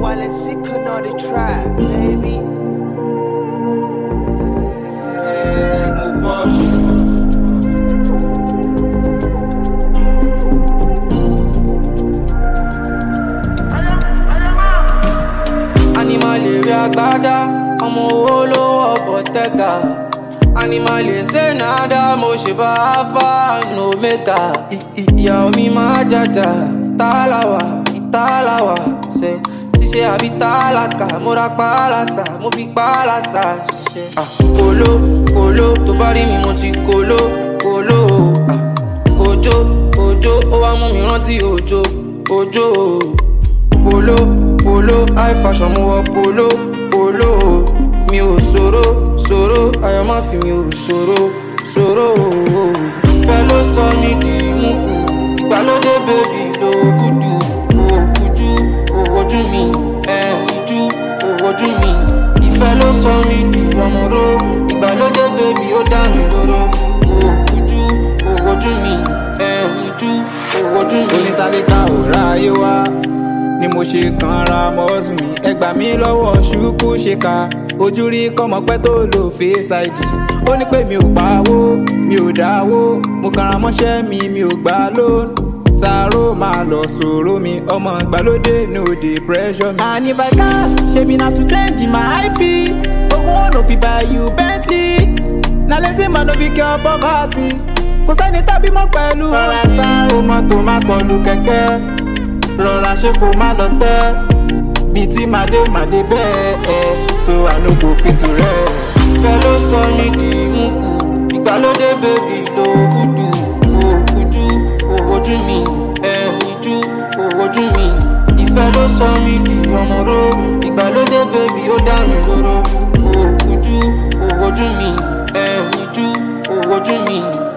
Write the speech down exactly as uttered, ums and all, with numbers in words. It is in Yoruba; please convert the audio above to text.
while it's sick on the track, baby. Animal area agbada, ọmọ owó lówó bọ̀tẹ́gà. Animal say nada, mo ṣe bá Alpha and Omega. Ìyàwó mi máa jàjà, tálàwà, ìtálàwà. Ṣé ṣíṣe àbí tálákà, mo ra pálásà, mo fi pálásà ṣiṣẹ́. Kolo, kolo, tó bá rí mi mo ti kolo, kolo. Òjò, òjò, ó wá mú mi rántí òjò, òjò. Polo, polo, high fashion mo wọ polo, polo. Mi ò ṣòro, ṣòro, ayọ̀ má fi mi ò ṣòro, ṣòro. Ìfẹ́ ló sọ ní di múkù, ìgbàlódé bèbí ló kúdù. Òkújú, òwòjú mi, ẹ̀ẹ́jú, òwòjú mi. Ìfẹ́ ló sọ ní di ọmọró, ìgbàlódé bèbí ó dá mi lóró. Òkújú, òwòjú mi, ẹ̀ẹ́jú, òwòjú mi. Onítàlítà ò ráyé wá ni mo ṣe kanra mọ́ọ̀sùn mi. Ẹ gbà mí lọ́wọ́ ṣùkú ṣe ká ojú rí kọ́mọpẹ́ tó lò face I D. Ó ní pé mi ò pawó mi ò dáwó, mo kanra mọ́ṣẹ́ mi mi ò gbà lónìí. Sàrò máa lọ sọ̀rọ̀ mi, ọmọ ìgbàlódé no dey pressure me. And if I cast, ṣebi na to change my I P. Ogun no fit buy you Bentley, na lazy man no fit cure poverty. Kò sẹ́ni tàbí mọ́ pẹ̀lú ọ̀rọ̀. Rọra sá o mọ́tò má kọlu kẹ̀kẹ́, rọra ṣe kó má lọ tẹ́. Bí tí màdé màdé bẹ́ẹ̀ ẹ̀, so I no go fit to rẹ̀. Ìfẹ́ ló sọ ní di múkù, ìgbàlódé bèbí ló kúdù. Òkújú, òwòjú mi, ẹ̀ẹ́jú, òwòjú mi. Ìfẹ́ ló sọ ní di ọmọró, ìgbàlódé bèbí ó dá mi lóró. Òkújú, òwòjú mi, ẹ̀ẹ́jú, òwòjú mi.